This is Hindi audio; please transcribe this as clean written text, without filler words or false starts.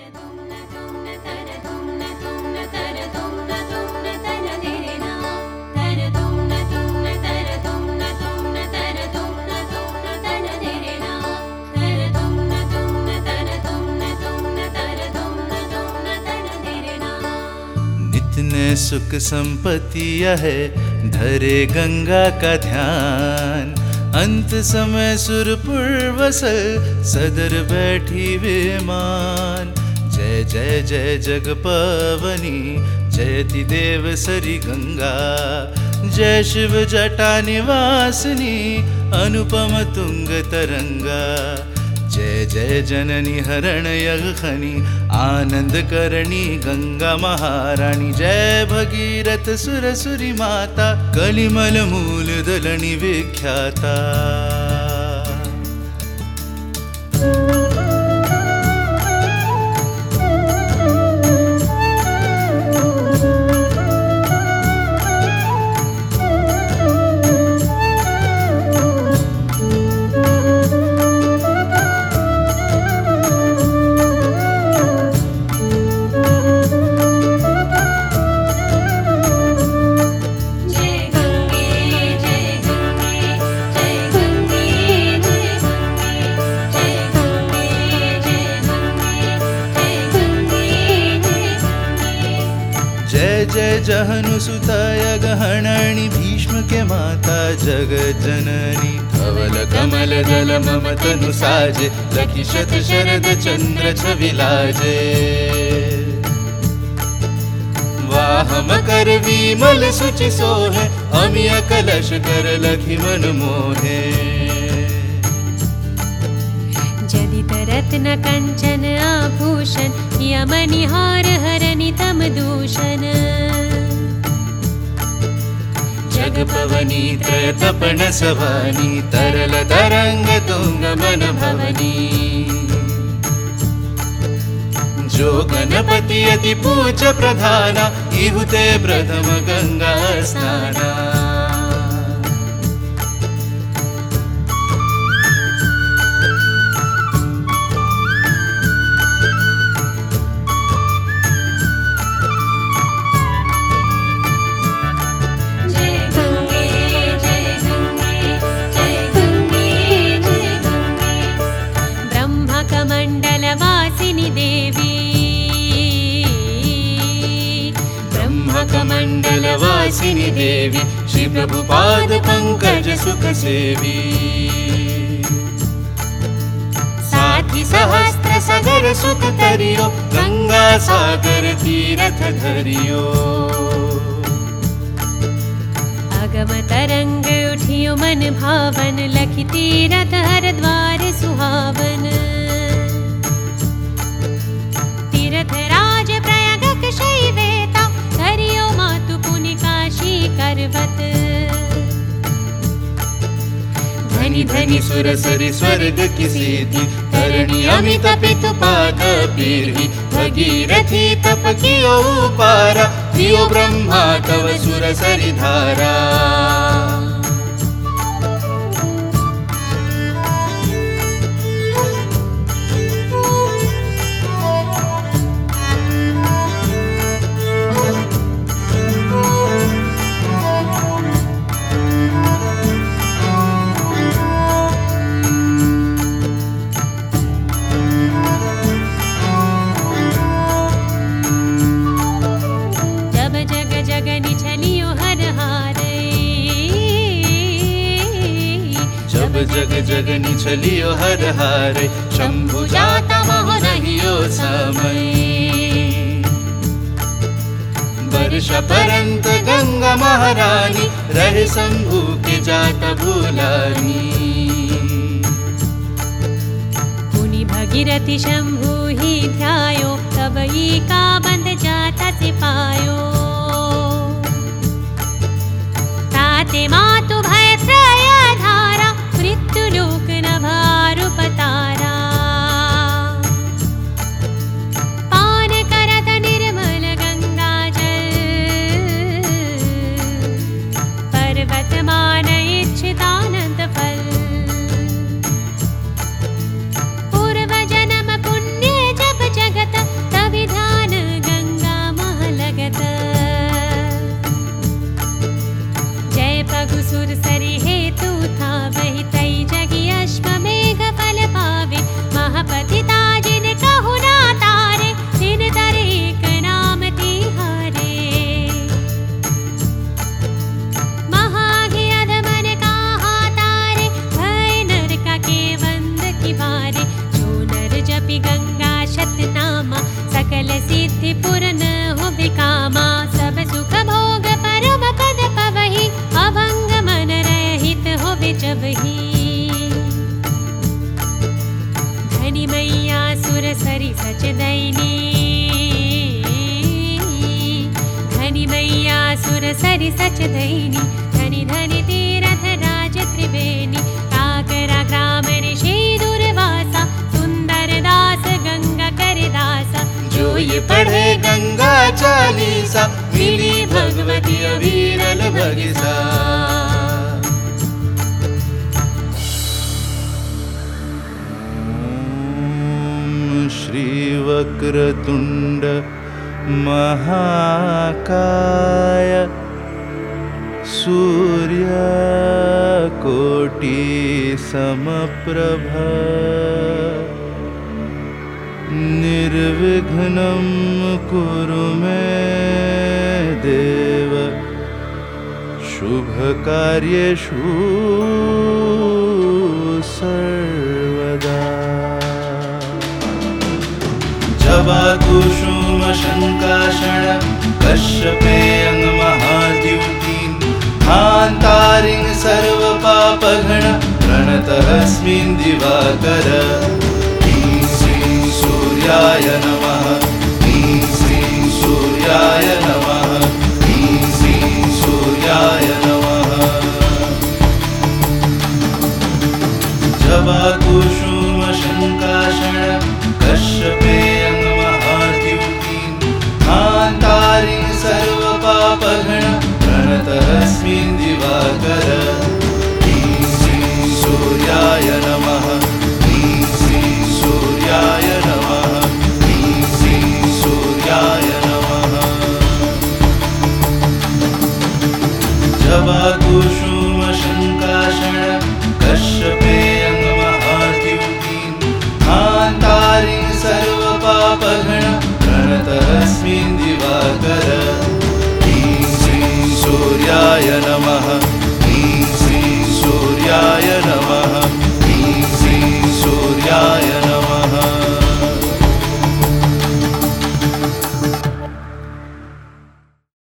नित्य सुख संपत्ति है धरे गंगा का ध्यान। अंत समय सुरपुर वसल सदर बैठी विमान। जय जय जय जग पवनी जयति देव सरी गंगा। जय शिव जटा निवासिनी अनुपम तुंग तरंगा। जय जय जननी हरण यज्ञखनी आनंद करणी गंगा महारानी। जय भगीरथ सुरसुरी माता कलिमल मूल दलनी विख्याता। जय जय जहनु सुताय गहनणी भीष्म के माता जगत जननी। धवल कमल दल मम तनु साजे लखि शत शरद चंद्र छवि लाजे। वाहम कर विमल सुचि सोहे अमिय कलश कर लखि मन मोहे। जदित रत्न कंचन आभूषण यमनिहार हरनि तम दूषण। जग पवनी त्रय तपन सवानी तरल तरंग तुंग मन भवनी। जो गणपति अति पूज प्रधाना इहुते प्रथम गंगा स्नाना। ब्रह्मकमण्डलवासिनि देवी श्री प्रभुपाद पंकज सुख सेवी। साथी सहस्त्र सगर सुत तरियो गंगा सागर तीरथ धरियो। अगम तरंग उठियो मन भावन लखि तीरथ हरद्वार सुहावन। तीरथ राज प्रयाग शैवेता धरियो मातु पुनि काशी करवत। धनि धनि सुर सरि स्वर्ग की सीधी धरणी अमित पितु पाद पीरही। भगीरथी तप कियो पारा दियो ब्रह्मा तव सुर सरि धारा। जग जगनि छलियो हर हारे शंभु जाता मोह रहियो समय। वर्ष परंत गंगा महारानी रहे शंभु के जाता भूलानी। पुनि भगीरथि शंभु ही ध्यायो तब ही का बंध जाता सिपायो। ताते मातु भय त्रय धारा मृत्यु लोक न भारु पतारा। पान करत निर्मल गंगा जल पर्वत मान इच्छितानंद फल। पूर्व जन्म पुण्य जब जगत जपि गंगा शतनामा सकल सिद्धि पूर्ण हो कामा सब सुख भोग परम पद पवहि अभंग मन रहित हो जबहि धनी मैया सुर सरि सच दैनी धनी मैया सुर सरि सच दैनी धनी धनी तीरथ राज त्रिवेणी काकरा ग्राम ऋषि दुर्वासा सुंदर दास गंगा कर दासा जो ये पढ़े गंगा चालीसा मिली भगवती अविरल भगिसा। श्री वक्रतुंड महाकाय सूर्य कोटि समप्रभ निर्विघ्नं कुरु मे देव शुभ कार्येषु सर्वदा। जवाकुसुम शंकाशण कश्यपेयं महाद्युतिं हान्तारिं सर्व पापघ्न प्रणतस्मिन् दिवाकर। ह्रीं श्रीं सूर्याय नमः ह्रीं श्रीं सूर्याय नमः ह्रीं श्रीं सूर्याय नमः। जवाकुसुम शंकाशण कश्यपेयं महाद्युतिं हान्तारिं सर्व पापघ्न प्रणतस्मिन् दिवाकर। ह्रीं श्रीं सूर्याय नमः ह्रीं श्रीं सूर्याय नमः ह्रीं श्रीं सूर्याय नमः। जवाकुसुम शंकाशण कश्यपेयं महाद्युतिं हान्तारिं सर्व पापघ्न प्रणतस्मिन् दिवाकर। ह्रीं श्रीं सूर्याय नमः ह्रीं श्रीं सूर्याय